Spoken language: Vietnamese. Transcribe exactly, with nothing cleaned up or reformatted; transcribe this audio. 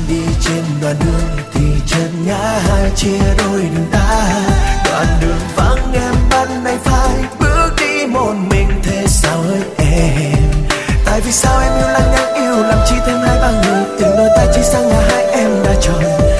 đi trên đoạn đường thì chợt ngã hai chia đôi đường ta. Đoạn đường vắng em bắt anh phải bước đi một mình, thế sao hỡi em? Tại vì sao em yêu lăng nhăng yêu làm chi thêm hai ba người, từng đôi ta chỉ sang nhà hai em đã tròn.